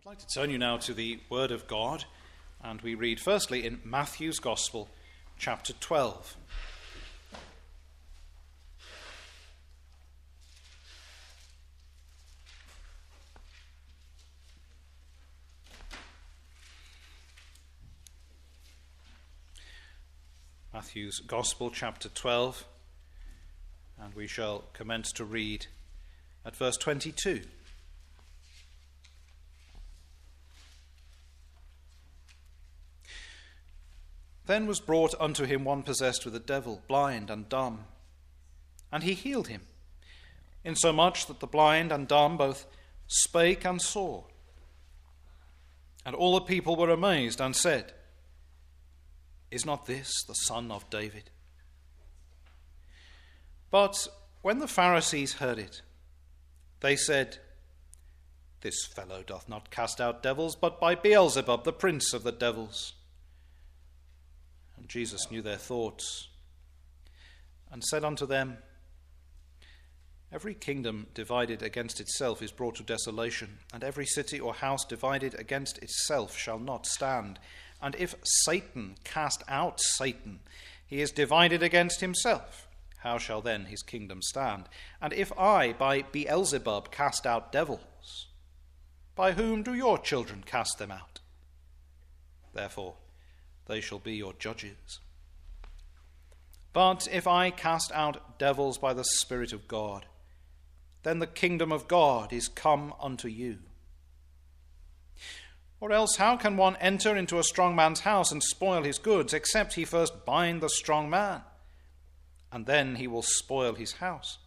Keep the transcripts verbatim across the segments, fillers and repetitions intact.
I'd like to turn you now to the Word of God, and we read firstly in Matthew's Gospel, chapter twelve. Matthew's Gospel, chapter twelve, and we shall commence to read at verse twenty-two. Then was brought unto him one possessed with a devil, blind and dumb. And he healed him, insomuch that the blind and dumb both spake and saw. And all the people were amazed and said, Is not this the Son of David? But when the Pharisees heard it, they said, This fellow doth not cast out devils, but by Beelzebub, the prince of the devils. And Jesus knew their thoughts, and said unto them, Every kingdom divided against itself is brought to desolation, and every city or house divided against itself shall not stand. And if Satan cast out Satan, he is divided against himself. How shall then his kingdom stand? And if I by Beelzebub cast out devils, by whom do your children cast them out? Therefore they shall be your judges. But if I cast out devils by the Spirit of God, then the kingdom of God is come unto you. Or else how can one enter into a strong man's house and spoil his goods, except he first bind the strong man, and then he will spoil his house?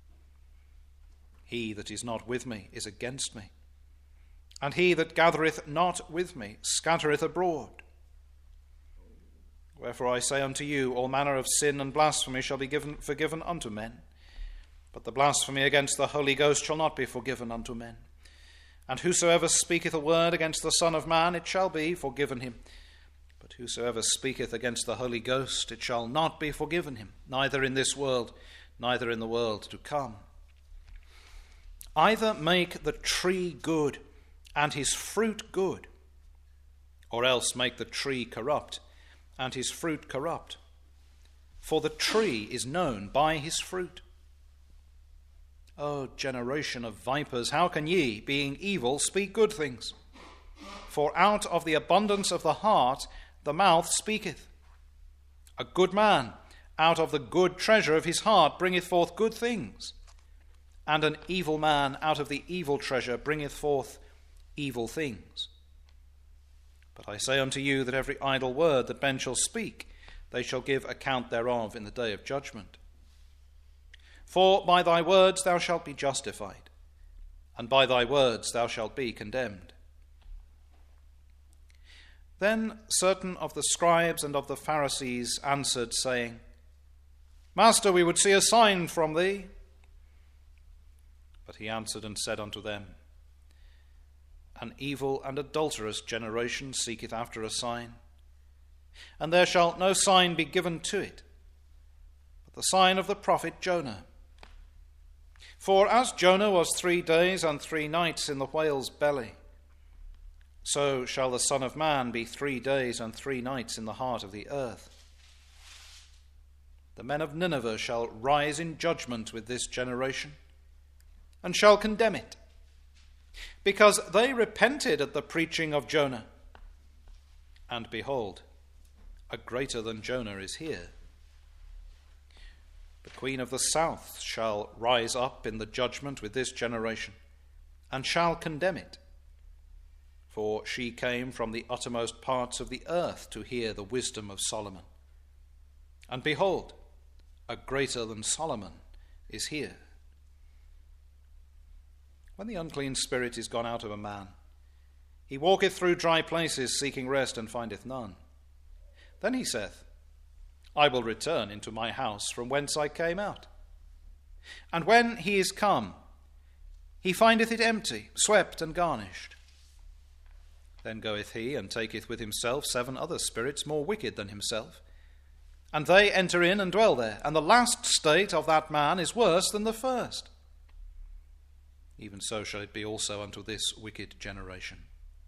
He that is not with me is against me, and he that gathereth not with me scattereth abroad. Wherefore I say unto you, all manner of sin and blasphemy shall be given, forgiven unto men, but the blasphemy against the Holy Ghost shall not be forgiven unto men. And whosoever speaketh a word against the Son of Man, it shall be forgiven him. But whosoever speaketh against the Holy Ghost, it shall not be forgiven him, neither in this world, neither in the world to come. Either make the tree good, and his fruit good, or else make the tree corrupt, and his fruit corrupt. For the tree is known by his fruit. O generation of vipers, how can ye, being evil, speak good things? For out of the abundance of the heart the mouth speaketh. A good man out of the good treasure of his heart bringeth forth good things, and an evil man out of the evil treasure bringeth forth evil things. But I say unto you that every idle word that men shall speak, they shall give account thereof in the day of judgment. For by thy words thou shalt be justified, and by thy words thou shalt be condemned. Then certain of the scribes and of the Pharisees answered, saying, Master, we would see a sign from thee. But he answered and said unto them, An evil and adulterous generation seeketh after a sign, and there shall no sign be given to it, but the sign of the prophet Jonah. For as Jonah was three days and three nights in the whale's belly, so shall the Son of Man be three days and three nights in the heart of the earth. The men of Nineveh shall rise in judgment with this generation, and shall condemn it, because they repented at the preaching of Jonah. And behold, a greater than Jonah is here. The queen of the south shall rise up in the judgment with this generation, and shall condemn it. For she came from the uttermost parts of the earth to hear the wisdom of Solomon. And behold, a greater than Solomon is here. When the unclean spirit is gone out of a man, he walketh through dry places, seeking rest, and findeth none. Then he saith, I will return into my house from whence I came out. And when he is come, he findeth it empty, swept and garnished. Then goeth he and taketh with himself seven other spirits more wicked than himself, and they enter in and dwell there. And the last state of that man is worse than the first. Even so shall it be also unto this wicked generation.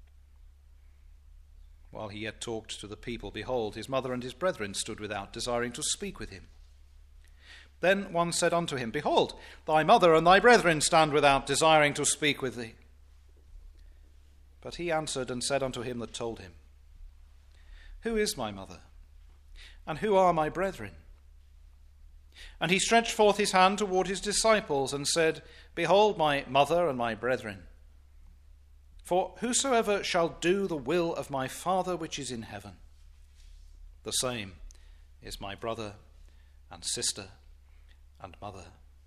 While he yet talked to the people, behold, his mother and his brethren stood without, desiring to speak with him. Then one said unto him, Behold, thy mother and thy brethren stand without, desiring to speak with thee. But he answered and said unto him that told him, Who is my mother? And who are my brethren? And he stretched forth his hand toward his disciples, and said, Behold my mother and my brethren. For whosoever shall do the will of my Father which is in heaven, the same is my brother and sister and mother.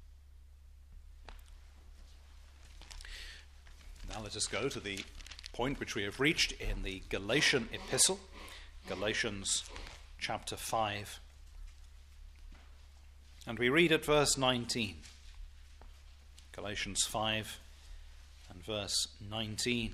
Now let us go to the point which we have reached in the Galatian epistle, Galatians chapter five. And we read at verse nineteen. Galatians five and verse nineteen.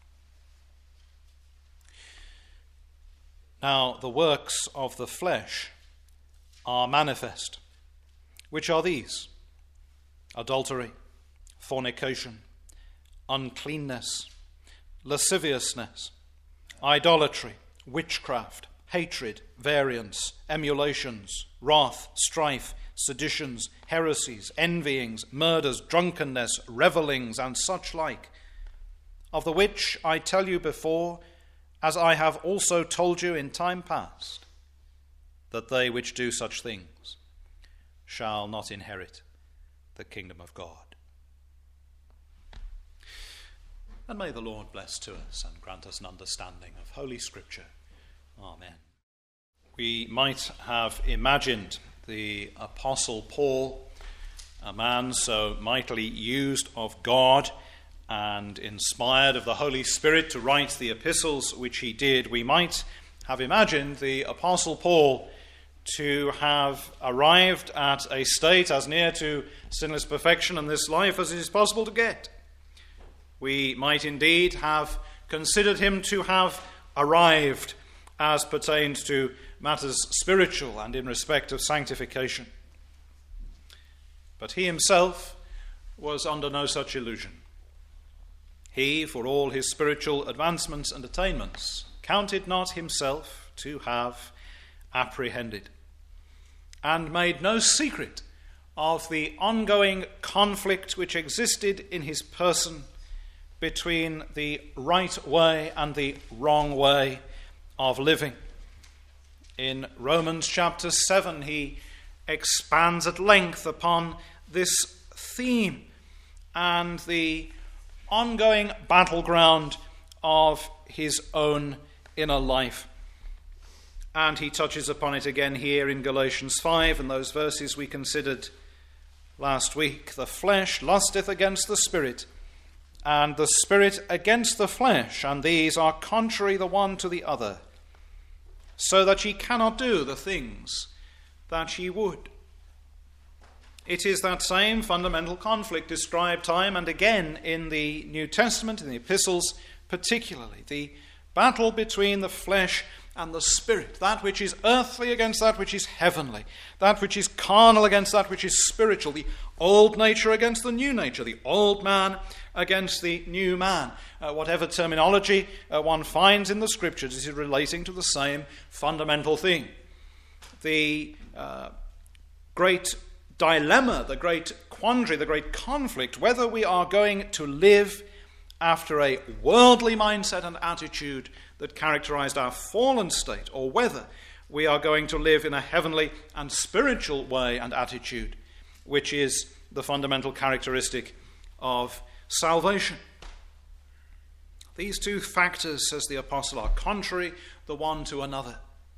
Now the works of the flesh are manifest, which are these: adultery, fornication, uncleanness, lasciviousness, idolatry, witchcraft, hatred, variance, emulations, wrath, strife, seditions, heresies, envyings, murders, drunkenness, revellings, and such like, of the which I tell you before, as I have also told you in time past, that they which do such things shall not inherit the kingdom of God. And may the Lord bless to us and grant us an understanding of Holy Scripture. Amen. We might have imagined the Apostle Paul, a man so mightily used of God and inspired of the Holy Spirit to write the epistles which he did, we might have imagined the Apostle Paul to have arrived at a state as near to sinless perfection in this life as it is possible to get. We might indeed have considered him to have arrived as pertained to matters spiritual and in respect of sanctification. But he himself was under no such illusion. He, for all his spiritual advancements and attainments, counted not himself to have apprehended, and made no secret of the ongoing conflict which existed in his person between the right way and the wrong way of living. In Romans chapter seven, he expands at length upon this theme and the ongoing battleground of his own inner life. And he touches upon it again here in Galatians five and those verses we considered last week. The flesh lusteth against the spirit, and the spirit against the flesh, and these are contrary the one to the other, so that ye cannot do the things that ye would. It is that same fundamental conflict described time and again in the New Testament, in the epistles particularly, the battle between the flesh and the spirit, that which is earthly against that which is heavenly, that which is carnal against that which is spiritual, the old nature against the new nature, the old man against the new man. Uh, whatever terminology uh, one finds in the Scriptures is relating to the same fundamental thing. The uh, great dilemma, the great quandary, the great conflict, whether we are going to live after a worldly mindset and attitude that characterized our fallen state, or whether we are going to live in a heavenly and spiritual way and attitude, which is the fundamental characteristic of salvation. These two factors, says the apostle, are contrary the one to another.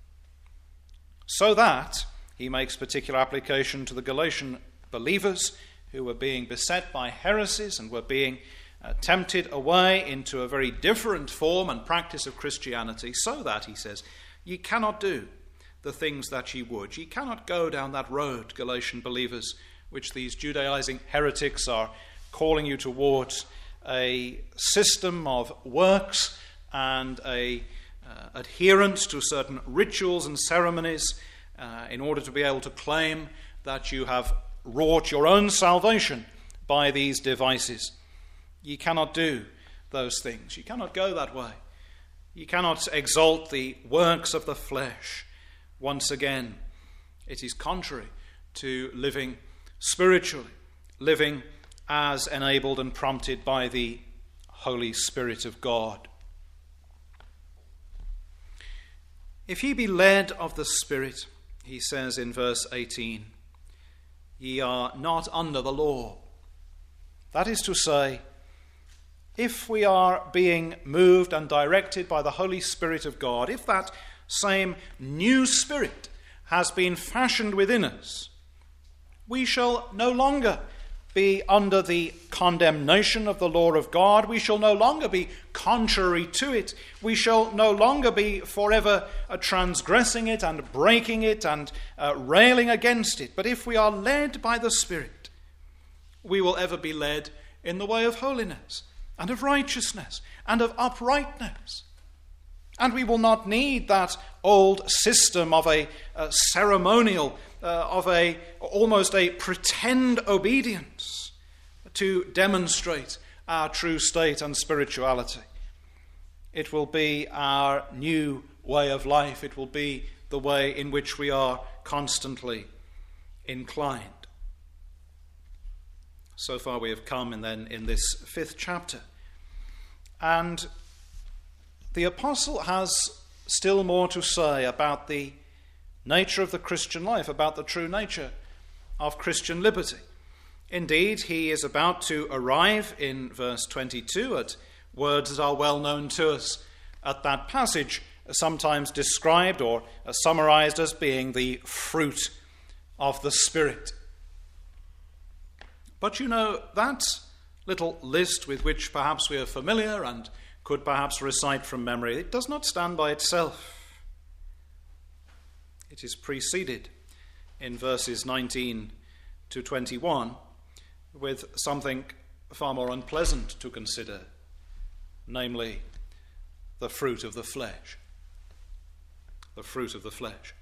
So that he makes particular application to the Galatian believers who were being beset by heresies and were being uh, tempted away into a very different form and practice of Christianity, so that, he says, ye cannot do the things that ye would. Ye cannot go down that road, Galatian believers, which these Judaizing heretics are calling you towards, a system of works and a uh, adherence to certain rituals and ceremonies uh, in order to be able to claim that you have wrought your own salvation by these devices. Ye cannot do those things. You cannot go that way. You cannot exalt the works of the flesh once again. It is contrary to living spiritually, living as enabled and prompted by the Holy Spirit of God. If ye be led of the Spirit, he says in verse eighteen, ye are not under the law. That is to say, if we are being moved and directed by the Holy Spirit of God, if that same new spirit has been fashioned within us, we shall no longer be under the condemnation of the law of God. We shall no longer be contrary to it. We shall no longer be forever uh, transgressing it and breaking it and uh, railing against it. But if we are led by the Spirit, we will ever be led in the way of holiness and of righteousness and of uprightness. And we will not need that old system of a, a ceremonial, uh, of a almost a pretend obedience to demonstrate our true state and spirituality. It will be our new way of life. It will be the way in which we are constantly inclined. So far we have come and then in this fifth chapter. And the apostle has still more to say about the nature of the Christian life, about the true nature of Christian liberty. Indeed, he is about to arrive in verse twenty-two at words that are well known to us at that passage, sometimes described or summarized as being the fruit of the Spirit. But you know, that little list with which perhaps we are familiar and could perhaps recite from memory, it does not stand by itself. It is preceded in verses nineteen to twenty-one with something far more unpleasant to consider, namely the fruit of the flesh. The fruit of the flesh.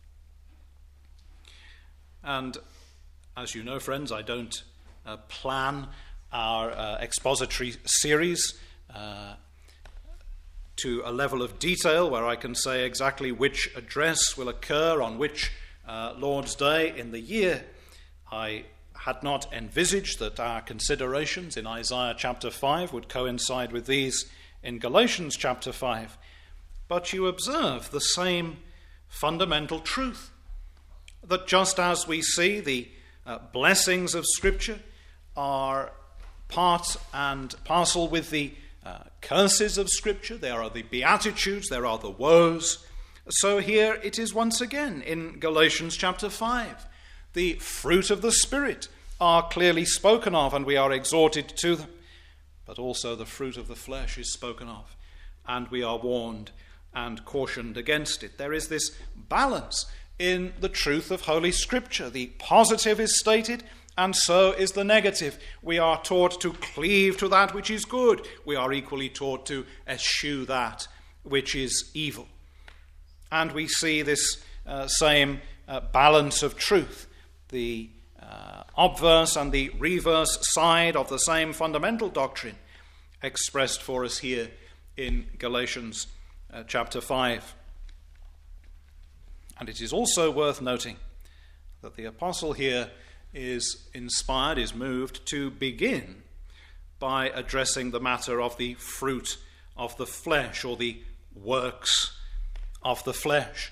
And as you know, friends, I don't uh, plan our uh, expository series uh, to a level of detail where I can say exactly which address will occur on which uh, Lord's Day in the year. I had not envisaged that our considerations in Isaiah chapter five would coincide with these in Galatians chapter five. But you observe the same fundamental truth, that just as we see the uh, blessings of Scripture are part and parcel with the uh, curses of Scripture, there are the Beatitudes, there are the woes, so here it is once again in Galatians chapter five. The fruit of the Spirit are clearly spoken of, and we are exhorted to them. But also the fruit of the flesh is spoken of, and we are warned and cautioned against it. There is this balance in the truth of Holy Scripture. The positive is stated, and so is the negative. We are taught to cleave to that which is good. We are equally taught to eschew that which is evil. And we see this uh, same uh, balance of truth, the uh, obverse and the reverse side of the same fundamental doctrine expressed for us here in Galatians uh, chapter five. And it is also worth noting that the apostle here is inspired, is moved to begin by addressing the matter of the fruit of the flesh, or the works of the flesh.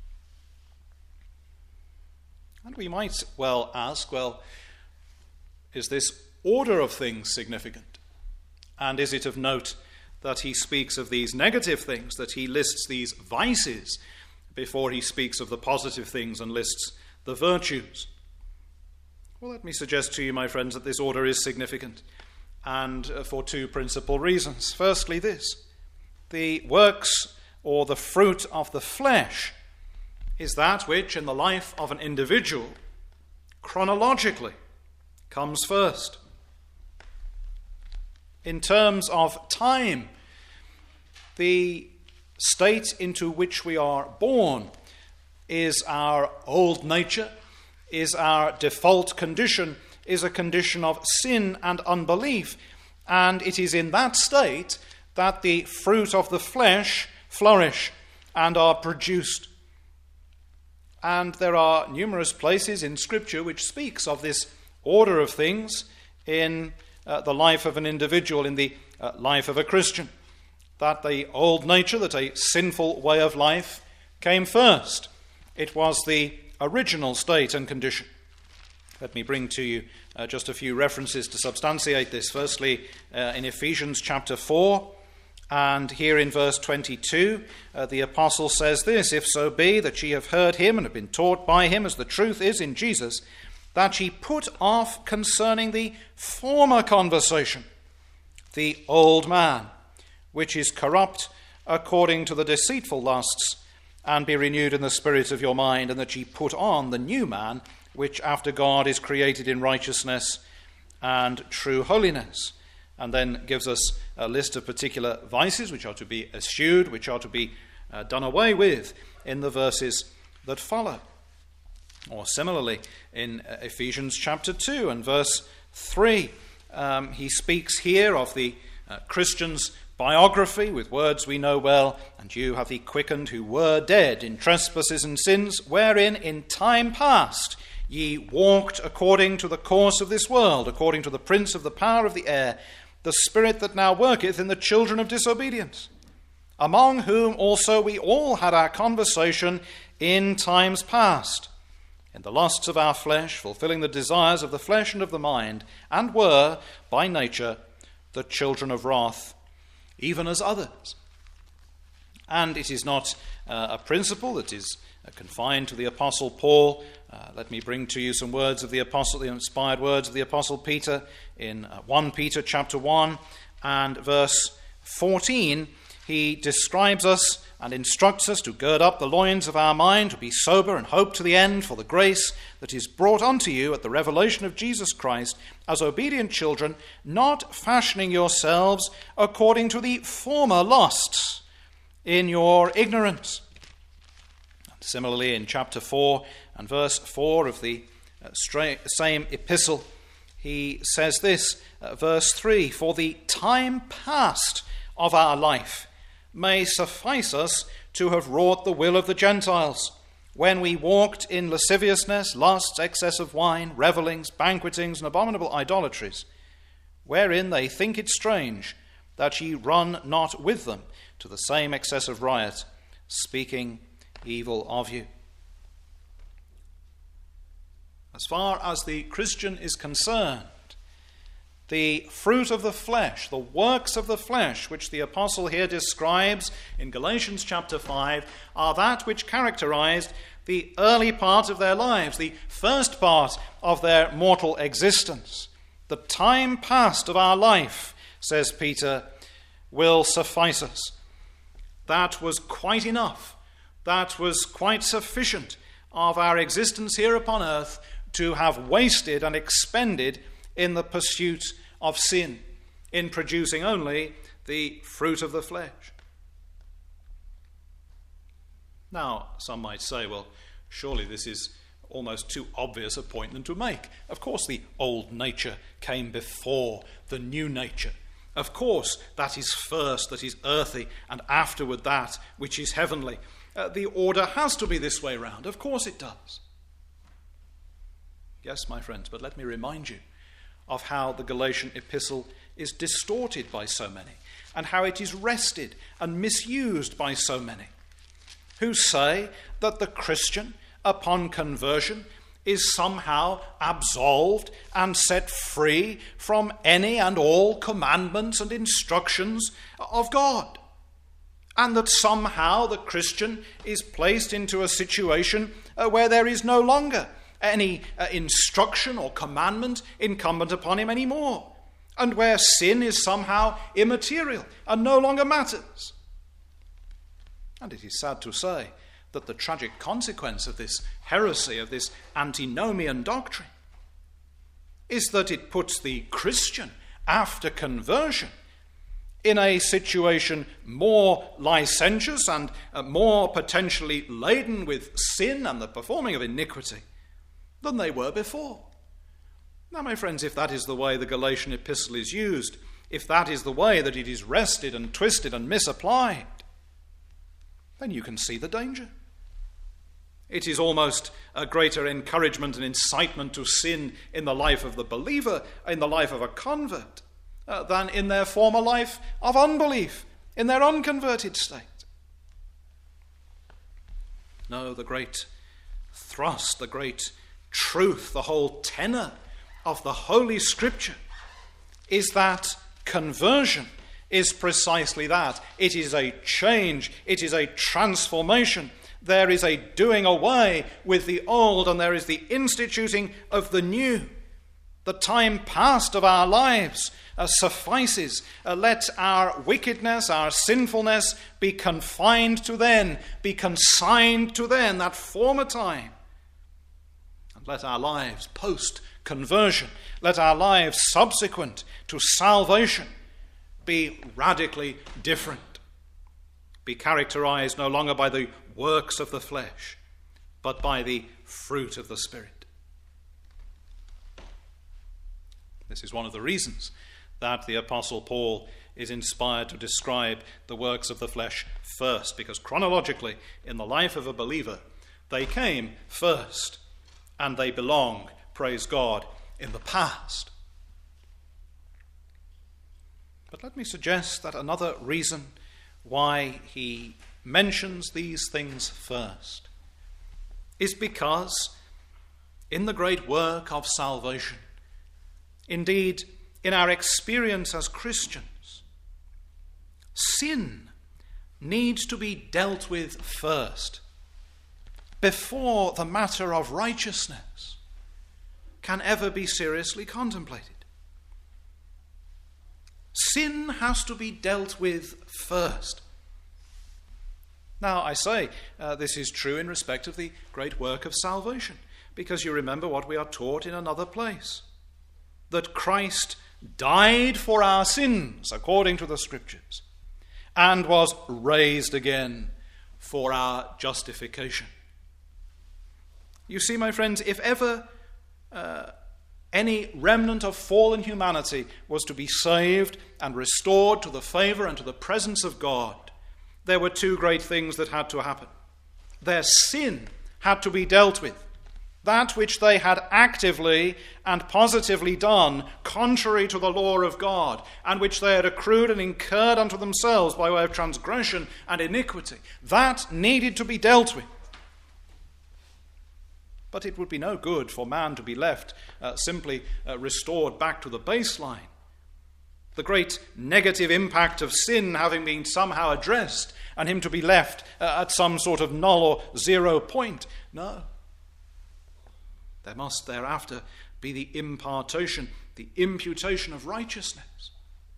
And we might well ask, well, is this order of things significant? And is it of note that he speaks of these negative things, that he lists these vices before he speaks of the positive things and lists the virtues? Well, let me suggest to you, my friends, that this order is significant, and for two principal reasons. Firstly, this: the works or the fruit of the flesh is that which in the life of an individual chronologically comes first. In terms of time, the state into which we are born is our old nature, is our default condition, is a condition of sin and unbelief. And it is in that state that the fruit of the flesh flourish and are produced. And there are numerous places in Scripture which speaks of this order of things in uh, the life of an individual, in the uh, life of a Christian. That the old nature, that a sinful way of life came first. It was the original state and condition. Let me bring to you uh, just a few references to substantiate this. Firstly, uh, in Ephesians chapter four, and here in verse twenty-two, uh, the apostle says this: "If so be that ye have heard him and have been taught by him, as the truth is in Jesus, that ye put off concerning the former conversation the old man, which is corrupt according to the deceitful lusts, and be renewed in the spirit of your mind, and that ye put on the new man, which after God is created in righteousness and true holiness." And then gives us a list of particular vices which are to be eschewed, which are to be uh, done away with in the verses that follow. Or similarly, in Ephesians chapter two and verse three, um, he speaks here of the uh, Christian's biography with words we know well: "And you have he quickened who were dead in trespasses and sins, wherein in time past ye walked according to the course of this world, according to the prince of the power of the air, the spirit that now worketh in the children of disobedience, among whom also we all had our conversation in times past, in the lusts of our flesh, fulfilling the desires of the flesh and of the mind, and were by nature the children of wrath, even as others." And it is not uh, a principle that is uh, confined to the Apostle Paul. Uh, let me bring to you some words of the Apostle, the inspired words of the Apostle Peter in uh, First Peter chapter one and verse fourteen. He describes us and instructs us to gird up the loins of our mind, to be sober and hope to the end for the grace that is brought unto you at the revelation of Jesus Christ, as obedient children, not fashioning yourselves according to the former lusts in your ignorance. Similarly, in chapter four and verse four of the uh, stra- same epistle, he says this, uh, verse three: "For the time past of our life may suffice us to have wrought the will of the Gentiles, when we walked in lasciviousness, lusts, excess of wine, revellings, banquetings, and abominable idolatries, wherein they think it strange that ye run not with them to the same excess of riot, speaking evil of you." As far as the Christian is concerned, the fruit of the flesh, the works of the flesh, which the apostle here describes in Galatians chapter five, are that which characterized the early part of their lives, the first part of their mortal existence. "The time past of our life," says Peter, "will suffice us." That was quite enough. That was quite sufficient of our existence here upon earth to have wasted and expended in the pursuit of sin, in producing only the fruit of the flesh. Now, some might say, well, surely this is almost too obvious a point than to make. Of course, the old nature came before the new nature. Of course, that is first, that is earthy, and afterward that which is heavenly. Uh, the order has to be this way round. Of course it does. Yes, my friends, but let me remind you of how the Galatian epistle is distorted by so many, and how it is wrested and misused by so many, who say that the Christian, upon conversion, is somehow absolved and set free from any and all commandments and instructions of God, and that somehow the Christian is placed into a situation uh, where there is no longer any uh, instruction or commandment incumbent upon him anymore, and where sin is somehow immaterial and no longer matters. And it is sad to say that the tragic consequence of this heresy, of this antinomian doctrine, is that it puts the Christian after conversion in a situation more licentious and uh, more potentially laden with sin and the performing of iniquity than they were before. Now, my friends, if that is the way the Galatian epistle is used, if that is the way that it is wrested and twisted and misapplied, then you can see the danger. It is almost a greater encouragement and incitement to sin in the life of the believer, in the life of a convert, uh, than in their former life of unbelief, in their unconverted state. No, the great thrust, the great truth, the whole tenor of the Holy Scripture is that conversion is precisely that. It is a change, it is a transformation. There is a doing away with the old, and there is the instituting of the new. The time past of our lives uh, suffices. Uh, let our wickedness, our sinfulness be confined to then, be consigned to then, that former time. And let our lives post-conversion, let our lives subsequent to salvation be radically different. Be characterized no longer by the works of the flesh, but by the fruit of the Spirit. This is one of the reasons that the Apostle Paul is inspired to describe the works of the flesh first, because chronologically, in the life of a believer, they came first, and they belong, praise God, in the past. But let me suggest that another reason why he mentions these things first is because in the great work of salvation, indeed in our experience as Christians, sin needs to be dealt with first before the matter of righteousness can ever be seriously contemplated. Sin has to be dealt with first. Now, I say uh, this is true in respect of the great work of salvation, because you remember what we are taught in another place, that Christ died for our sins, according to the Scriptures, and was raised again for our justification. You see, my friends, if ever uh, any remnant of fallen humanity was to be saved and restored to the favor and to the presence of God, there were two great things that had to happen. Their sin had to be dealt with. That which they had actively and positively done contrary to the law of God, and which they had accrued and incurred unto themselves by way of transgression and iniquity, that needed to be dealt with. But it would be no good for man to be left uh, simply uh, restored back to the baseline. The great negative impact of sin having been somehow addressed, and him to be left uh, at some sort of null or zero point. No. There must thereafter be the impartation, the imputation of righteousness.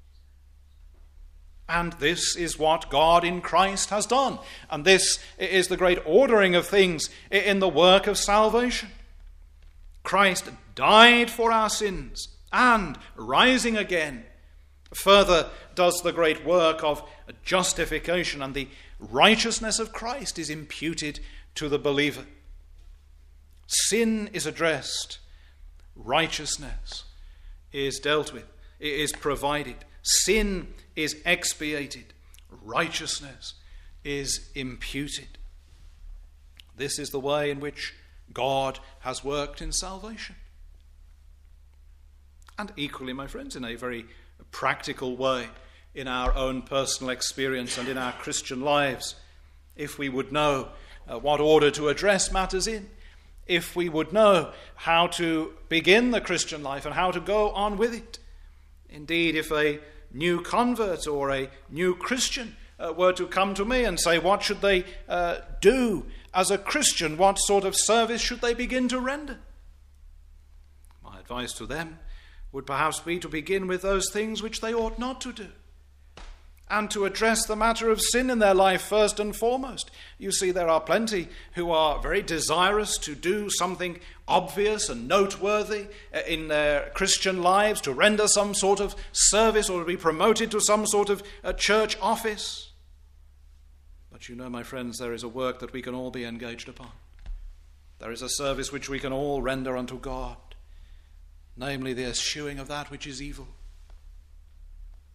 And this is what God in Christ has done. And this is the great ordering of things in the work of salvation. Christ died for our sins, and rising again, further does the great work of justification, and the righteousness of Christ is imputed to the believer. Sin is addressed. Righteousness is dealt with, is provided. Sin is expiated. Righteousness is imputed. This is the way in which God has worked in salvation. And equally, my friends, in a very practical way, in our own personal experience and in our Christian lives, if we would know uh, what order to address matters in, if we would know how to begin the Christian life and how to go on with it. Indeed, if a new convert or a new Christian uh, were to come to me and say, what should they uh, do as a Christian? What sort of service should they begin to render? My advice to them would perhaps be to begin with those things which they ought not to do, and to address the matter of sin in their life first and foremost. You see, there are plenty who are very desirous to do something obvious and noteworthy in their Christian lives, to render some sort of service or to be promoted to some sort of a church office. But you know, my friends, there is a work that we can all be engaged upon. There is a service which we can all render unto God, namely the eschewing of that which is evil.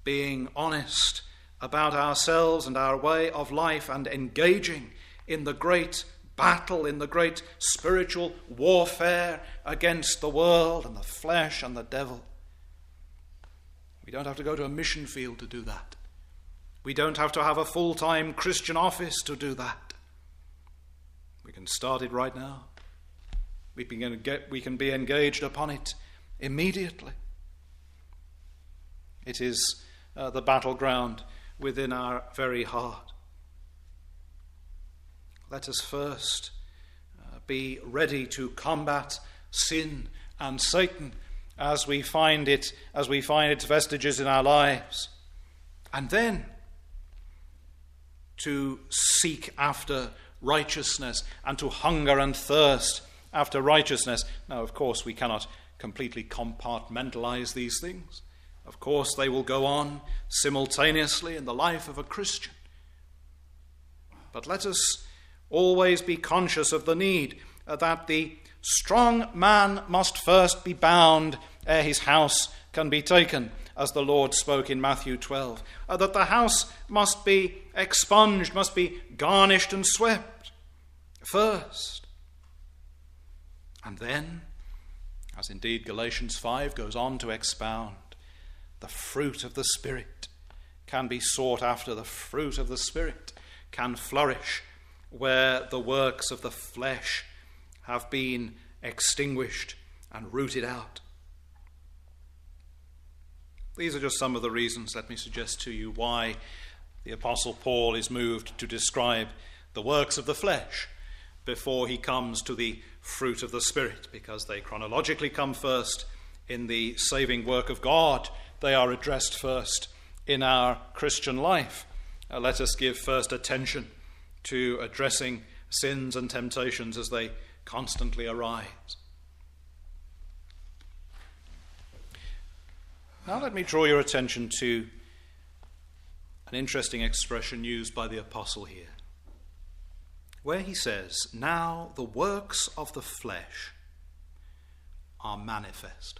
being honest about ourselves and our way of life and engaging in the great battle, in the great spiritual warfare against the world and the flesh and the devil. We don't have to go to a mission field to do that. We don't have to have a full-time Christian office to do that. We can start it right now. We can get, we can be engaged upon it immediately. It is uh, the battleground within our very heart. Let us first uh, be ready to combat sin and Satan as we find it, as we find its vestiges in our lives, and then to seek after righteousness and to hunger and thirst after righteousness. Now, of course, we cannot completely compartmentalize these things. Of course, they will go on simultaneously in the life of a Christian. But let us always be conscious of the need uh, that the strong man must first be bound ere his house can be taken, as the Lord spoke in Matthew twelve. Uh, that the house must be expunged, must be garnished and swept first. And then, as indeed Galatians five goes on to expound, the fruit of the Spirit can be sought after. The fruit of the Spirit can flourish where the works of the flesh have been extinguished and rooted out. These are just some of the reasons, let me suggest to you, why the Apostle Paul is moved to describe the works of the flesh before he comes to the fruit of the Spirit, because they chronologically come first in the saving work of God. They are addressed first in our Christian life. Uh, let us give first attention to addressing sins and temptations as they constantly arise. Now let me draw your attention to an interesting expression used by the apostle here, where he says, "Now the works of the flesh are manifest."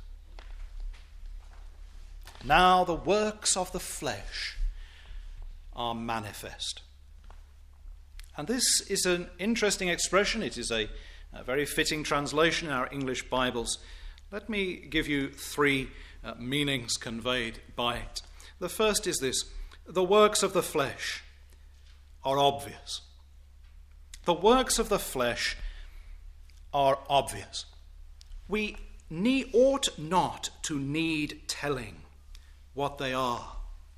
Now the works of the flesh are manifest. And this is an interesting expression. It is a, a very fitting translation in our English Bibles. Let me give you three uh, meanings conveyed by it. The first is this: the works of the flesh are obvious. The works of the flesh are obvious. We need, ought not to need telling what they are.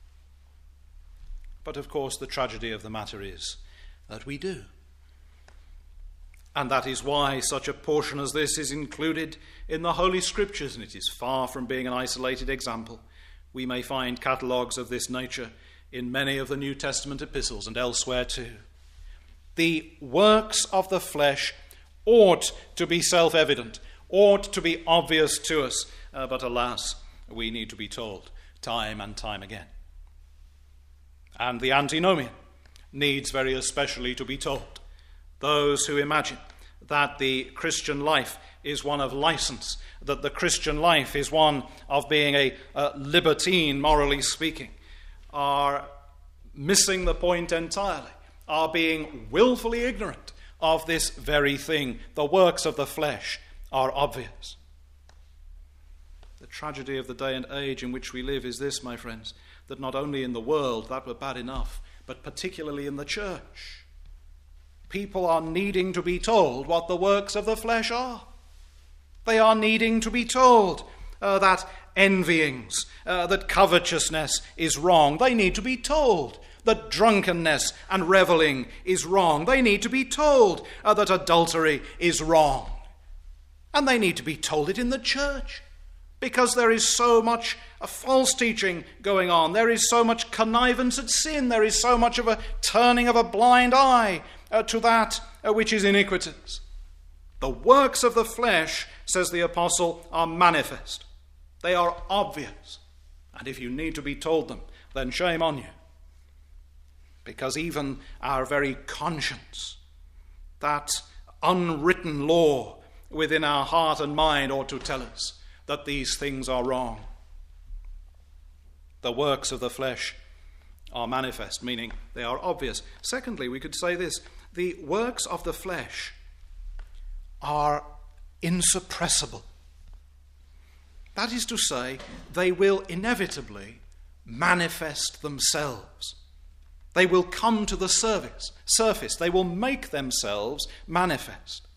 But of course, the tragedy of the matter is that we do. And that is why such a portion as this is included in the Holy Scriptures, and it is far from being an isolated example. We may find catalogues of this nature in many of the New Testament epistles and elsewhere too. The works of the flesh ought to be self-evident, ought to be obvious to us, uh, but alas, we need to be told time and time again. And the antinomian needs very especially to be told. Those who imagine that the Christian life is one of license, that the Christian life is one of being a, a libertine, morally speaking, are missing the point entirely, are being willfully ignorant of this very thing. The works of the flesh are obvious. The tragedy of the day and age in which we live is this, my friends, that not only in the world, that were bad enough, but particularly in the church, people are needing to be told what the works of the flesh are. They are needing to be told uh, that envyings, uh, that covetousness is wrong. They need to be told that drunkenness and reveling is wrong. They need to be told uh, that adultery is wrong. And they need to be told it in the church, because there is so much a false teaching going on. There is so much connivance at sin. There is so much of a turning of a blind eye uh, to that uh, which is iniquitous. The works of the flesh, says the apostle, are manifest. They are obvious. And if you need to be told them, then shame on you. Because even our very conscience, that unwritten law within our heart and mind, ought to tell us that these things are wrong. the works of the flesh are manifest, meaning they are obvious. Secondly, we could say this: the works of the flesh are insuppressible. That is to say, they will inevitably manifest themselves. They will come to the surface. surface. They will make themselves manifest.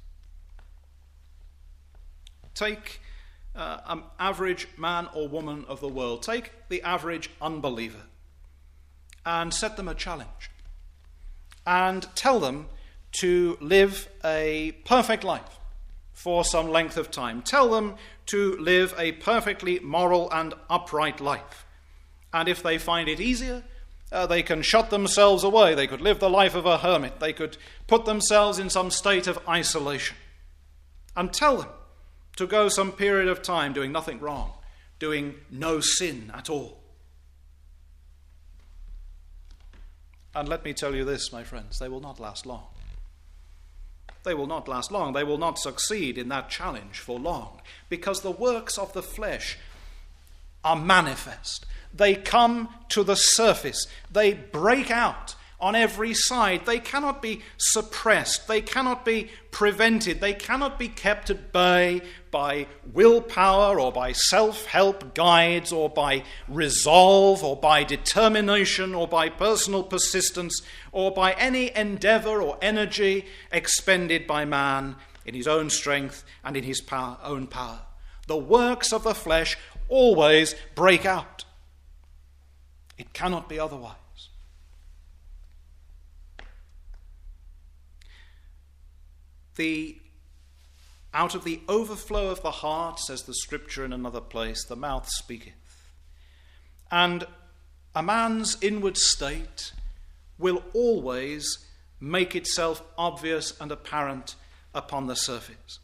Take uh, an average man or woman of the world. Take the average unbeliever and set them a challenge. And tell them to live a perfect life for some length of time. Tell them to live a perfectly moral and upright life. And if they find it easier, uh, they can shut themselves away. They could live the life of a hermit. They could put themselves in some state of isolation. And tell them to go some period of time doing nothing wrong, doing no sin at all. And let me tell you this, my friends, they will not last long. They will not last long. They will not succeed in that challenge for long, because the works of the flesh are manifest. They come to the surface. They break out on every side. They cannot be suppressed. They cannot be prevented. They cannot be kept at bay by willpower or by self-help guides or by resolve or by determination or by personal persistence or by any endeavor or energy expended by man in his own strength and in his power, own power. The works of the flesh always break out. It cannot be otherwise. The, out of the overflow of the heart, says the scripture in another place, the mouth speaketh. And a man's inward state will always make itself obvious and apparent upon the surface.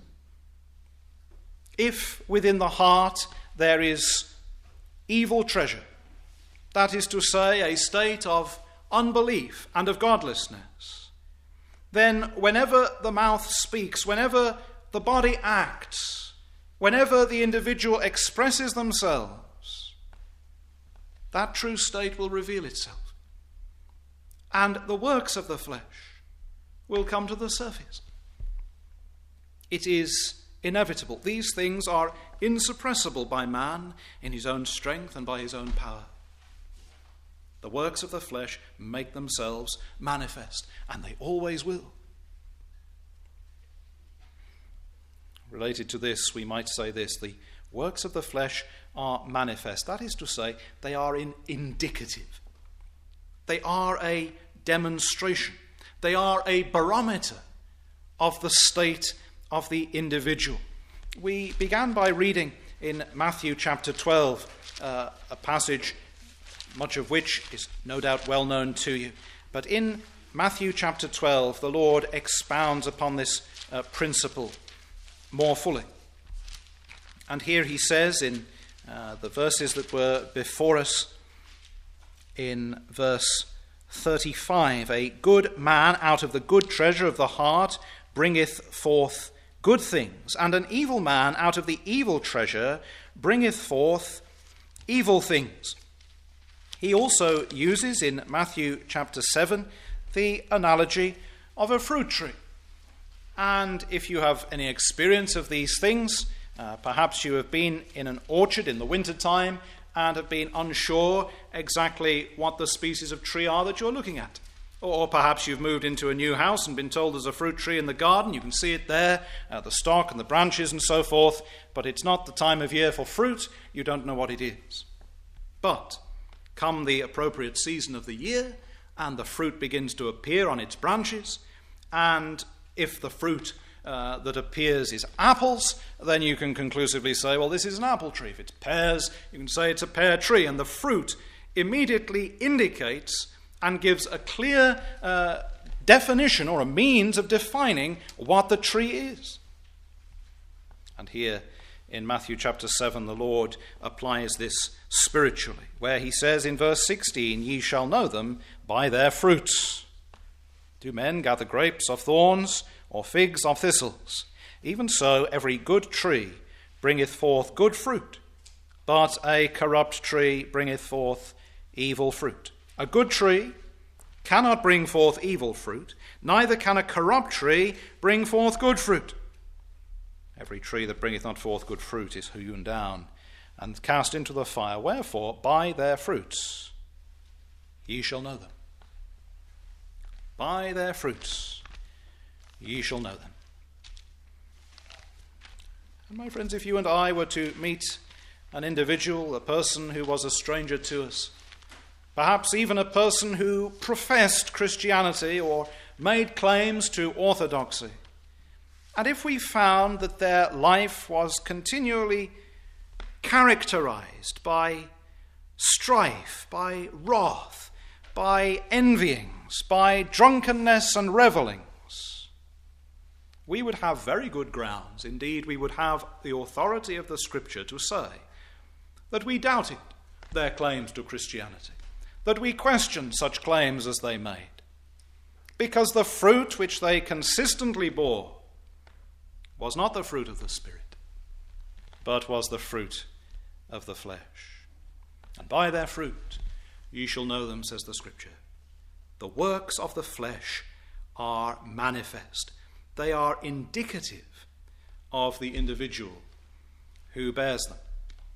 If within the heart there is evil treasure, that is to say, a state of unbelief and of godlessness, then whenever the mouth speaks, whenever the body acts, whenever the individual expresses themselves, that true state will reveal itself. And the works of the flesh will come to the surface. It is inevitable. These things are insuppressible by man in his own strength and by his own power. The works of the flesh make themselves manifest, and they always will. Related to this, we might say this: the works of the flesh are manifest. That is to say, they are in indicative. They are a demonstration. They are a barometer of the state of the individual. We began by reading in Matthew chapter twelve, uh, a passage much of which is no doubt well known to you. But in Matthew chapter twelve, the Lord expounds upon this uh, principle more fully. And here he says in uh, the verses that were before us, in verse thirty-five, a good man out of the good treasure of the heart bringeth forth good things, and an evil man out of the evil treasure bringeth forth evil things. He also uses in Matthew chapter seven the analogy of a fruit tree. And if you have any experience of these things, uh, perhaps you have been in an orchard in the winter time and have been unsure exactly what the species of tree are that you're looking at. Or perhaps you've moved into a new house and been told there's a fruit tree in the garden. You can see it there, uh, the stalk and the branches and so forth, but it's not the time of year for fruit. You don't know what it is. But come the appropriate season of the year, and the fruit begins to appear on its branches, and if the fruit uh, that appears is apples, then you can conclusively say, well, this is an apple tree. If it's pears, you can say it's a pear tree, and the fruit immediately indicates and gives a clear uh, definition or a means of defining what the tree is. And here in Matthew chapter seven, the Lord applies this spiritually, where he says in verse sixteen, ye shall know them by their fruits. Do men gather grapes of thorns, or figs of thistles? Even so, every good tree bringeth forth good fruit, but a corrupt tree bringeth forth evil fruit. A good tree cannot bring forth evil fruit, neither can a corrupt tree bring forth good fruit. Every tree that bringeth not forth good fruit is hewn down and cast into the fire. Wherefore, by their fruits ye shall know them. By their fruits ye shall know them. And my friends, if you and I were to meet an individual, a person who was a stranger to us, perhaps even a person who professed Christianity or made claims to orthodoxy, and if we found that their life was continually characterized by strife, by wrath, by envyings, by drunkenness and revellings, we would have very good grounds, indeed we would have the authority of the Scripture to say that we doubted their claims to Christianity, that we questioned such claims as they made, because the fruit which they consistently bore was not the fruit of the Spirit, but was the fruit of the flesh. And by their fruit ye shall know them, says the Scripture. The works of the flesh are manifest. They are indicative of the individual who bears them.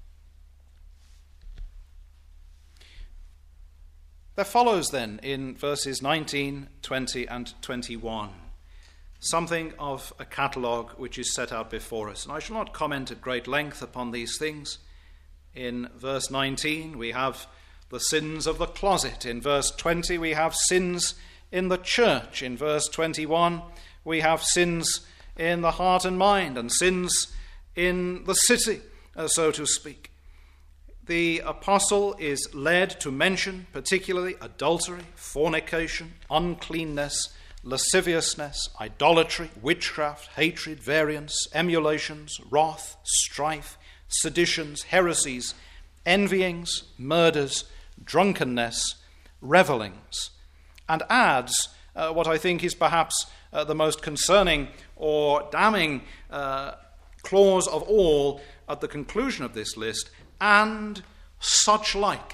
There follows then in verses nineteen, twenty, and twenty-one something of a catalogue which is set out before us. And I shall not comment at great length upon these things. In verse nineteen we have the sins of the closet. In verse twenty we have sins in the church. In verse twenty-one we have sins in the heart and mind, and sins in the city, uh, so to speak. The apostle is led to mention particularly adultery, fornication, uncleanness, lasciviousness, idolatry, witchcraft, hatred, variance, emulations, wrath, strife, seditions, heresies, envyings, murders, drunkenness, revellings, and adds uh, what I think is perhaps uh, the most concerning or damning uh, clause of all at the conclusion of this list, and such like.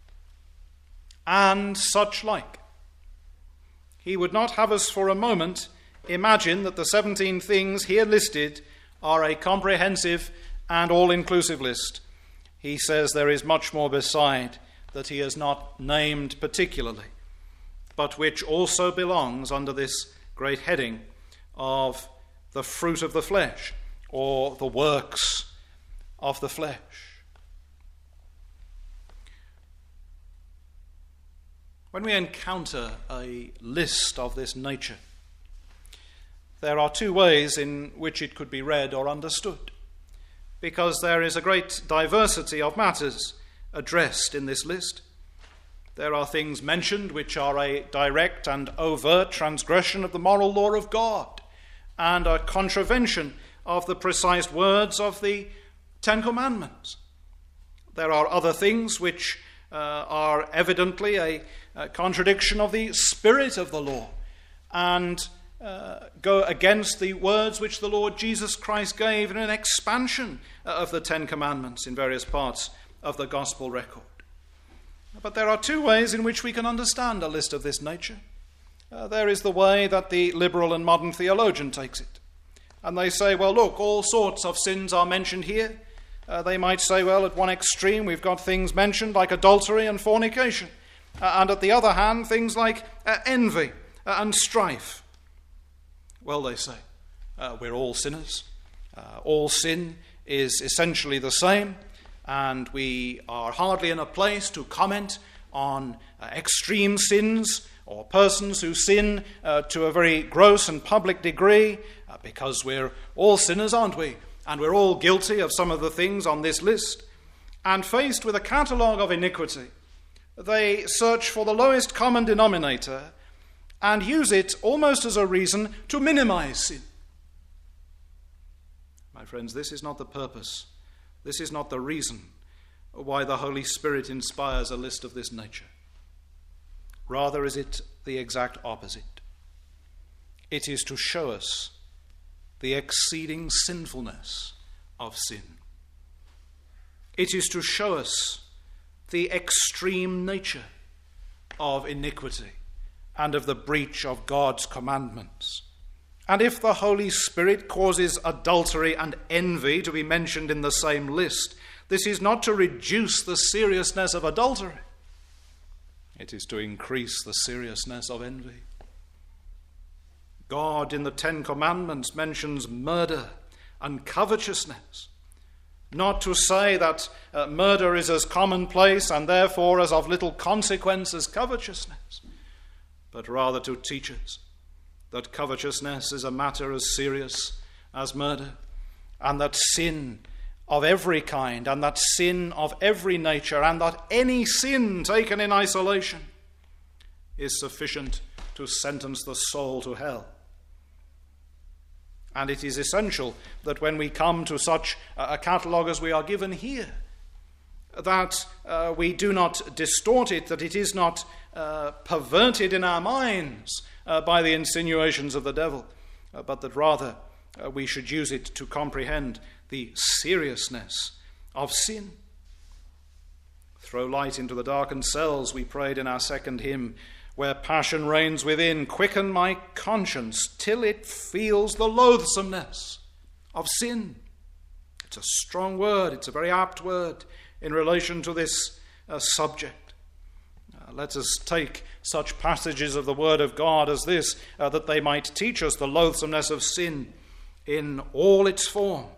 And such like. He would not have us for a moment imagine that the seventeen things here listed are a comprehensive and all-inclusive list. He says there is much more beside that he has not named particularly, but which also belongs under this great heading of the fruit of the flesh, or the works of the flesh. When we encounter a list of this nature, there are two ways in which it could be read or understood, because there is a great diversity of matters addressed in this list. There are things mentioned which are a direct and overt transgression of the moral law of God and a contravention of the precise words of the Ten Commandments. There are other things which uh, are evidently a, a contradiction of the spirit of the law and uh, go against the words which the Lord Jesus Christ gave in an expansion of the Ten Commandments in various parts of the gospel record. But there are two ways in which we can understand a list of this nature. Uh, there is the way that the liberal and modern theologian takes it. And they say, well, look, all sorts of sins are mentioned here. Uh, they might say, well, at one extreme we've got things mentioned like adultery and fornication. Uh, and at the other hand, things like uh, envy uh, and strife. Well, they say, uh, we're all sinners. Uh, all sin is essentially the same. And we are hardly in a place to comment on uh, extreme sins or persons who sin uh, to a very gross and public degree, uh, because we're all sinners, aren't we? And we're all guilty of some of the things on this list. And faced with a catalogue of iniquity, they search for the lowest common denominator and use it almost as a reason to minimize sin. My friends, this is not the purpose. This is not the reason why the Holy Spirit inspires a list of this nature. Rather is it the exact opposite. It is to show us the exceeding sinfulness of sin. It is to show us the extreme nature of iniquity and of the breach of God's commandments. And if the Holy Spirit causes adultery and envy to be mentioned in the same list, this is not to reduce the seriousness of adultery. It is to increase the seriousness of envy. God in the Ten Commandments mentions murder and covetousness, not to say that uh, murder is as commonplace and therefore as of little consequence as covetousness, but rather to teach us that covetousness is a matter as serious as murder, and that sin of every kind, and that sin of every nature, and that any sin taken in isolation is sufficient to sentence the soul to hell. And it is essential that when we come to such a catalogue as we are given here, that uh, we do not distort it, that it is not uh, perverted in our minds uh, by the insinuations of the devil, uh, but that rather uh, we should use it to comprehend the seriousness of sin. Throw light into the darkened cells, we prayed in our second hymn, where passion reigns within. Quicken my conscience till it feels the loathsomeness of sin. It's a strong word, it's a very apt word in relation to this uh, subject. Uh, let us take such passages of the Word of God as this, uh, that they might teach us the loathsomeness of sin in all its forms.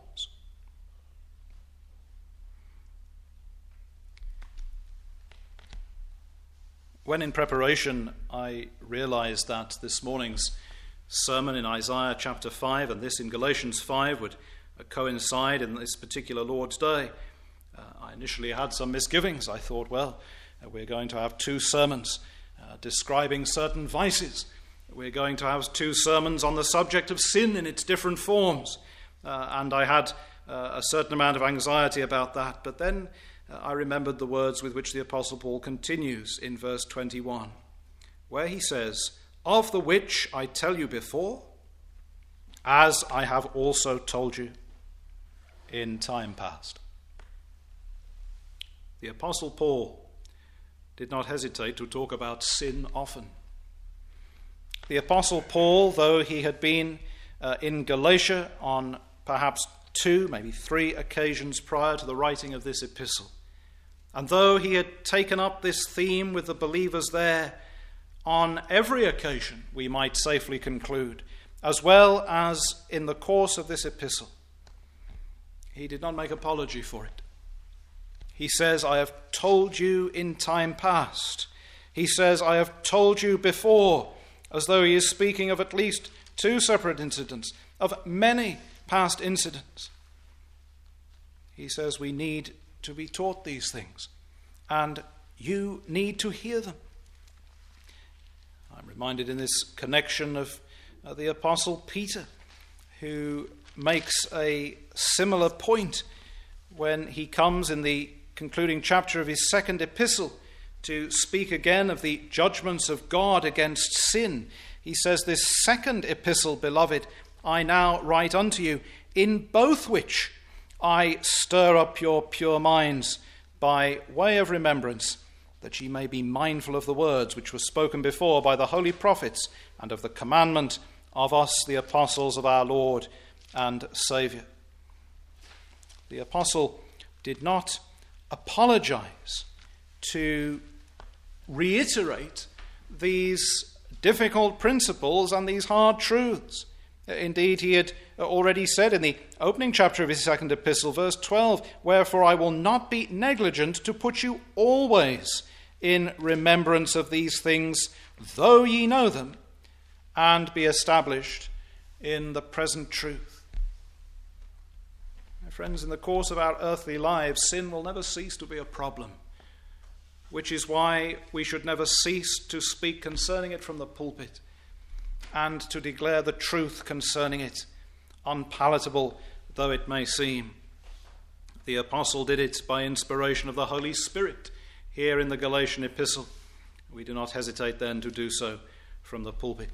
When in preparation, I realized that this morning's sermon in Isaiah chapter five and this in Galatians five would uh, coincide in this particular Lord's Day. Uh, I initially had some misgivings. I thought, well, uh, we're going to have two sermons uh, describing certain vices. We're going to have two sermons on the subject of sin in its different forms. Uh, and I had uh, a certain amount of anxiety about that. But then uh, I remembered the words with which the Apostle Paul continues in verse twenty-one, where he says, "Of the which I tell you before, as I have also told you in time past." The Apostle Paul did not hesitate to talk about sin often. The Apostle Paul, though he had been uh, in Galatia on perhaps two, maybe three occasions prior to the writing of this epistle, and though he had taken up this theme with the believers there on every occasion, we might safely conclude, as well as in the course of this epistle, he did not make apology for it. He says, "I have told you in time past." He says, "I have told you before," as though he is speaking of at least two separate incidents, of many past incidents. He says we need to be taught these things, and you need to hear them. I'm reminded in this connection of uh, the Apostle Peter, who makes a similar point when he comes in the concluding chapter of his second epistle to speak again of the judgments of God against sin. He says, "This second epistle, beloved, I now write unto you, in both which I stir up your pure minds by way of remembrance, that ye may be mindful of the words which were spoken before by the holy prophets, and of the commandment of us, the apostles of our Lord and Saviour." The apostle did not apologize to reiterate these difficult principles and these hard truths. Indeed, he had already said in the opening chapter of his second epistle, verse twelve, "Wherefore I will not be negligent to put you always in remembrance of these things, though ye know them, and be established in the present truth." My friends, in the course of our earthly lives, sin will never cease to be a problem, which is why we should never cease to speak concerning it from the pulpit and to declare the truth concerning it, unpalatable though it may seem. The apostle did it by inspiration of the Holy Spirit here in the Galatian epistle. We do not hesitate then to do so from the pulpit.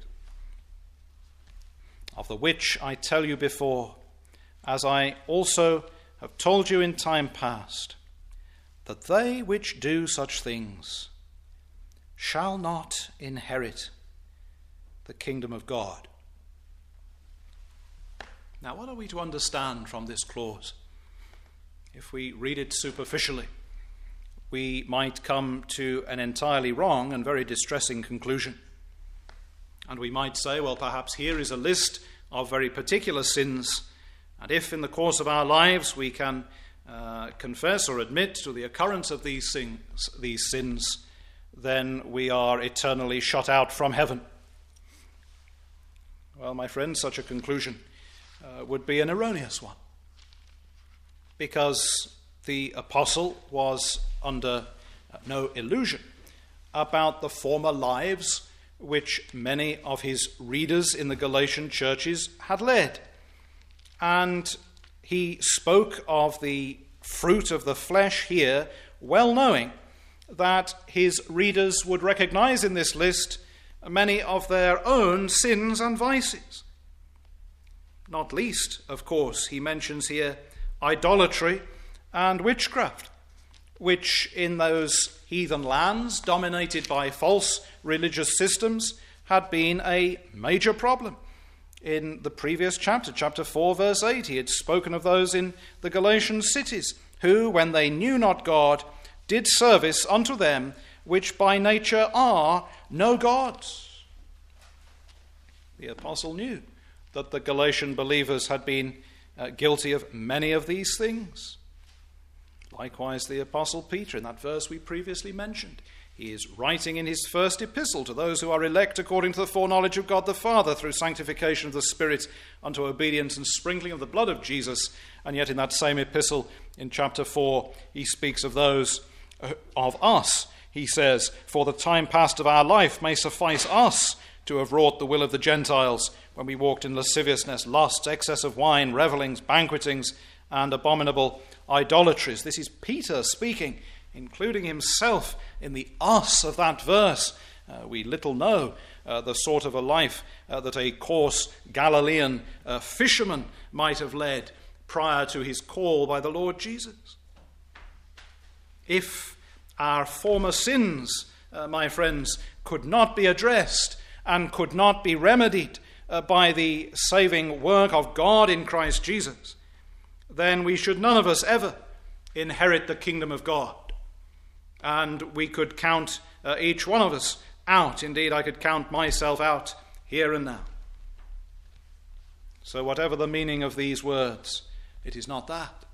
"Of the which I tell you before, as I also have told you in time past, that they which do such things shall not inherit the kingdom of God. Now, what are we to understand from this clause? If we read it superficially, we might come to an entirely wrong and very distressing conclusion. And we might say, well, perhaps here is a list of very particular sins, and if in the course of our lives we can uh, confess or admit to the occurrence of these things, these sins, then we are eternally shut out from heaven. Well, my friends, such a conclusion uh, would be an erroneous one, because the apostle was under no illusion about the former lives which many of his readers in the Galatian churches had led. And he spoke of the fruit of the flesh here, well knowing that his readers would recognize in this list many of their own sins and vices. Not least, of course, he mentions here idolatry and witchcraft, which in those heathen lands dominated by false religious systems had been a major problem. In the previous chapter, chapter four, verse eight, he had spoken of those in the Galatian cities, who, when they knew not God, did service unto them which by nature are no gods. The apostle knew that the Galatian believers had been uh, guilty of many of these things. Likewise, the apostle Peter, in that verse we previously mentioned, he is writing in his first epistle to those who are elect according to the foreknowledge of God the Father through sanctification of the Spirit unto obedience and sprinkling of the blood of Jesus. And yet in that same epistle, in chapter four, he speaks of those of us. He says, for the time past of our life may suffice us to have wrought the will of the Gentiles when we walked in lasciviousness, lusts, excess of wine, revellings, banquetings, and abominable idolatries. This is Peter speaking, including himself in the us of that verse. Uh, we little know uh, the sort of a life uh, that a coarse Galilean uh, fisherman might have led prior to his call by the Lord Jesus. If our former sins, uh, my friends, could not be addressed and could not be remedied uh, by the saving work of God in Christ Jesus, then we should none of us ever inherit the kingdom of God. And we could count uh, each one of us out. Indeed, I could count myself out here and now. So whatever the meaning of these words, it is not that.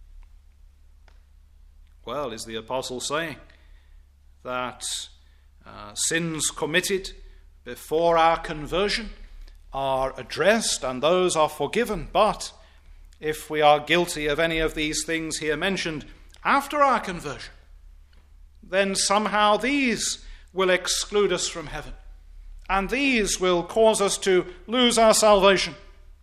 Well, is the apostle saying that uh, sins committed before our conversion are addressed and those are forgiven, but if we are guilty of any of these things here mentioned after our conversion, then somehow these will exclude us from heaven, and these will cause us to lose our salvation?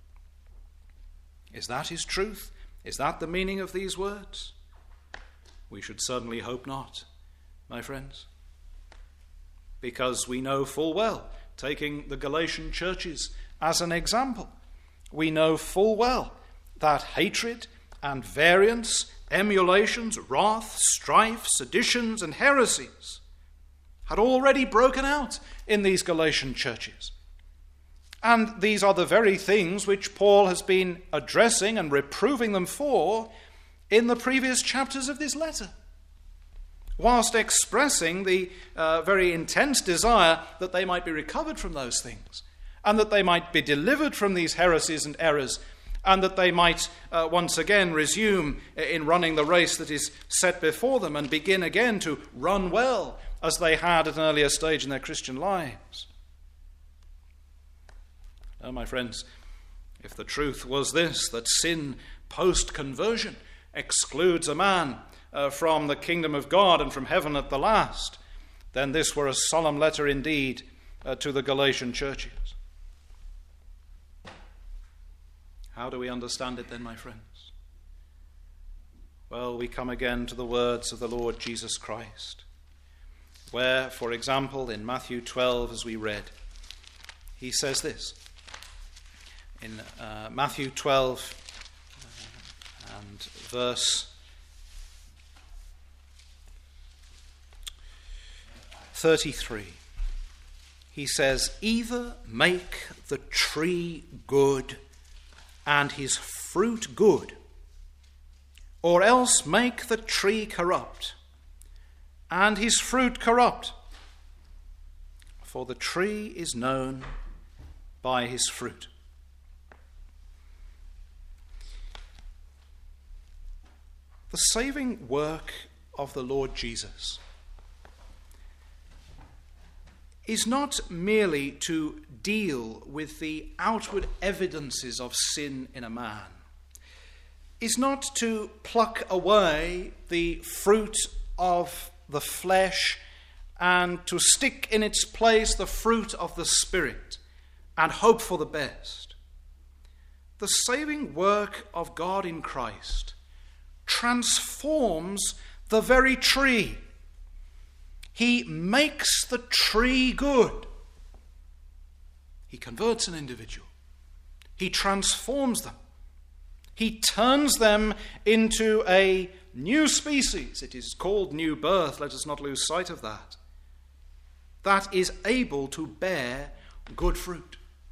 Is that his truth? Is that the meaning of these words? We should certainly hope not, my friends, because we know full well, taking the Galatian churches as an example, we know full well that hatred and variance, emulations, wrath, strife, seditions, and heresies had already broken out in these Galatian churches. And these are the very things which Paul has been addressing and reproving them for in the previous chapters of this letter, whilst expressing the uh, very intense desire that they might be recovered from those things, and that they might be delivered from these heresies and errors, and that they might uh, once again resume in running the race that is set before them and begin again to run well as they had at an earlier stage in their Christian lives. Now, my friends, if the truth was this, that sin post-conversion excludes a man uh, from the kingdom of God and from heaven at the last, then this were a solemn letter indeed uh, to the Galatian churches. How do we understand it then, my friends? Well, we come again to the words of the Lord Jesus Christ, where, for example, in Matthew twelve, as we read, he says this. In uh, Matthew twelve uh, and verse thirty-three, he says, either make the tree good and his fruit good, or else make the tree corrupt and his fruit corrupt. For the tree is known by his fruit. The saving work of the Lord Jesus is not merely to deal with the outward evidences of sin in a man, is not to pluck away the fruit of the flesh and to stick in its place the fruit of the Spirit and hope for the best. The saving work of God in Christ transforms the very tree. He makes the tree good. He converts an individual. He transforms them. He turns them into a new species. It is called new birth. Let us not lose sight of that. That is able to bear good fruit.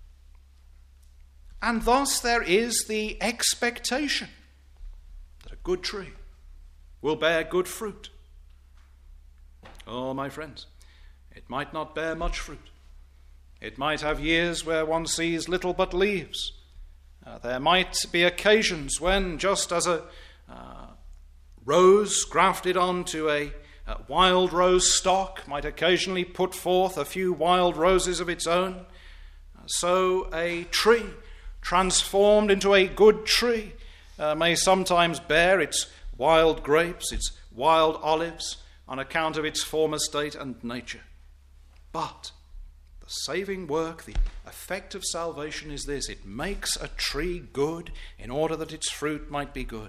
And thus there is the expectation that a good tree will bear good fruit. Oh, my friends, it might not bear much fruit. It might have years where one sees little but leaves. Uh, there might be occasions when, just as a uh, rose grafted onto a, a wild rose stock might occasionally put forth a few wild roses of its own, uh, so a tree transformed into a good tree uh, may sometimes bear its wild grapes, its wild olives, on account of its former state and nature. But the saving work, the effect of salvation is this: it makes a tree good in order that its fruit might be good.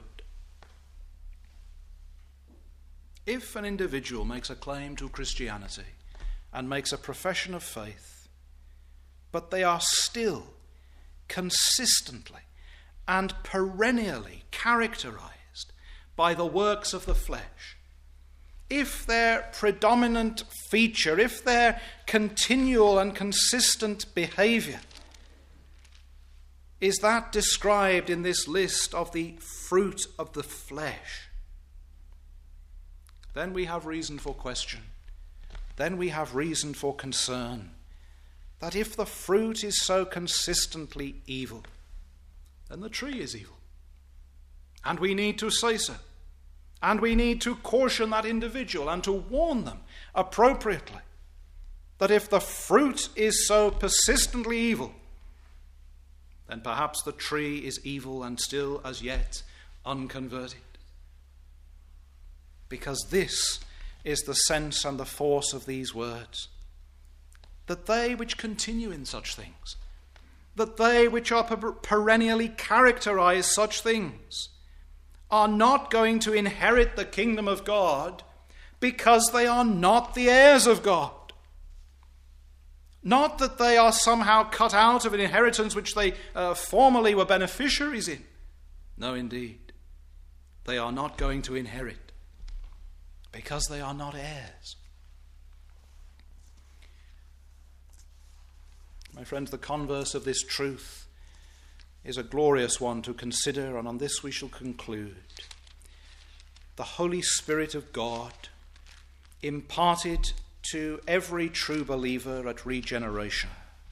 If an individual makes a claim to Christianity and makes a profession of faith, but they are still consistently and perennially characterized by the works of the flesh, if their predominant feature, if their continual and consistent behavior is that described in this list of the fruit of the flesh, then we have reason for question. Then we have reason for concern that if the fruit is so consistently evil, then the tree is evil. And we need to say so. And we need to caution that individual and to warn them appropriately that if the fruit is so persistently evil, then perhaps the tree is evil and still as yet unconverted. Because this is the sense and the force of these words, that they which continue in such things, that they which are perennially characterize such things, are not going to inherit the kingdom of God because they are not the heirs of God. Not that they are somehow cut out of an inheritance which they uh, formerly were beneficiaries in. No, indeed. They are not going to inherit because they are not heirs. My friends, the converse of this truth is a glorious one to consider, and on this we shall conclude. The Holy Spirit of God, imparted to every true believer at regeneration,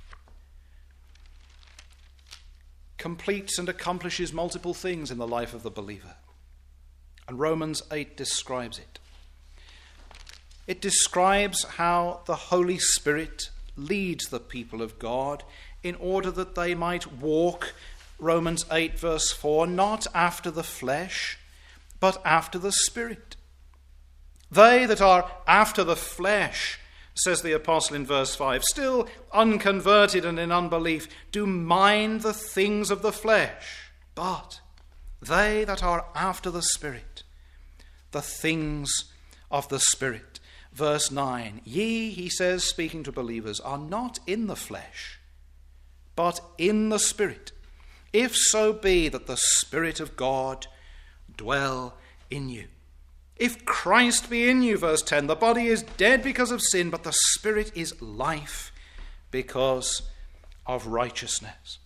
completes and accomplishes multiple things in the life of the believer. And Romans eight describes it. It describes how the Holy Spirit leads the people of God in order that they might walk, Romans eight verse four, not after the flesh, but after the Spirit. They that are after the flesh, says the apostle in verse five, still unconverted and in unbelief, do mind the things of the flesh. But they that are after the Spirit, the things of the Spirit. Verse nine, ye, he says, speaking to believers, are not in the flesh, but in the Spirit, if so be that the Spirit of God dwell in you. If Christ be in you, verse ten, the body is dead because of sin, but the Spirit is life because of righteousness.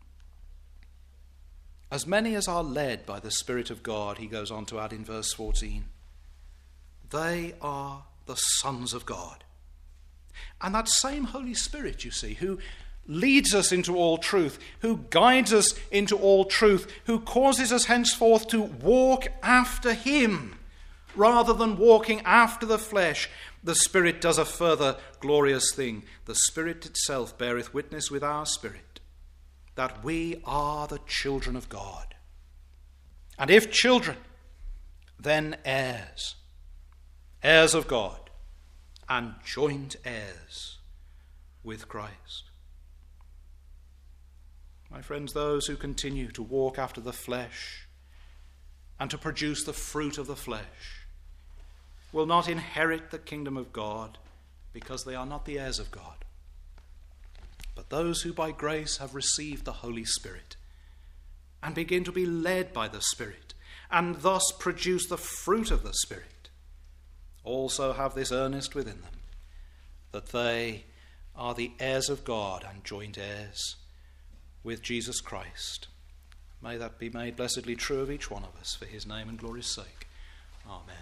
As many as are led by the Spirit of God, he goes on to add in verse fourteen, they are the sons of God. And that same Holy Spirit, you see, who leads us into all truth, who guides us into all truth, who causes us henceforth to walk after him, rather than walking after the flesh, the Spirit does a further glorious thing. The Spirit itself beareth witness with our spirit that we are the children of God. And if children, then heirs, heirs of God, and joint heirs with Christ. My friends, those who continue to walk after the flesh and to produce the fruit of the flesh will not inherit the kingdom of God, because they are not the heirs of God. But those who by grace have received the Holy Spirit and begin to be led by the Spirit and thus produce the fruit of the Spirit also have this earnest within them, that they are the heirs of God and joint heirs with Jesus Christ. May that be made blessedly true of each one of us for his name and glory's sake. Amen.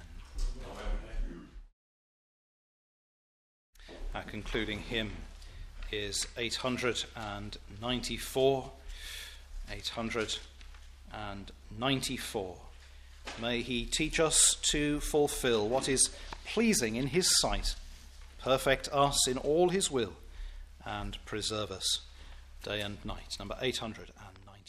Our concluding hymn is eight hundred ninety-four. eight hundred ninety-four. May he teach us to fulfill what is pleasing in his sight, perfect us in all his will, and preserve us day and night. Number eight hundred ninety-four.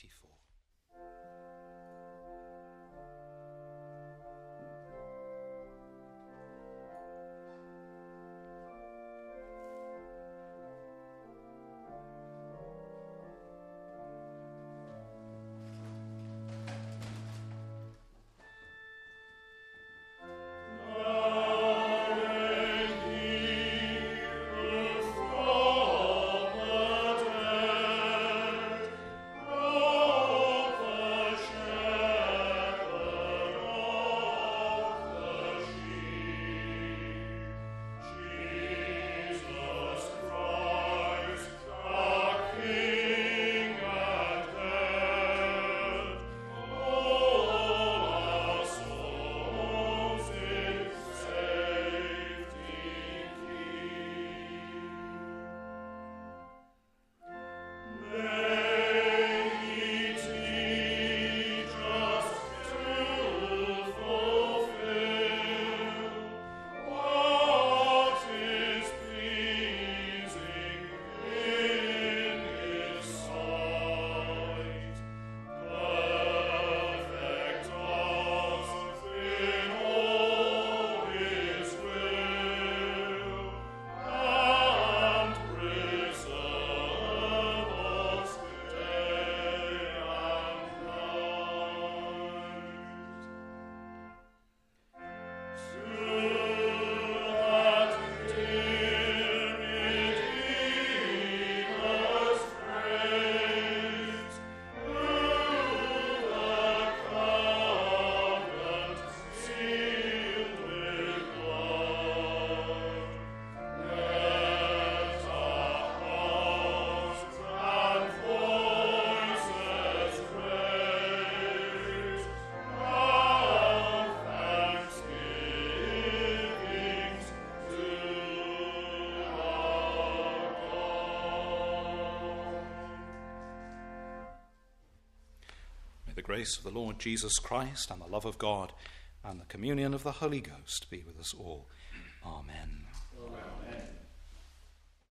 The grace of the Lord Jesus Christ and the love of God and the communion of the Holy Ghost be with us all. Amen. Amen.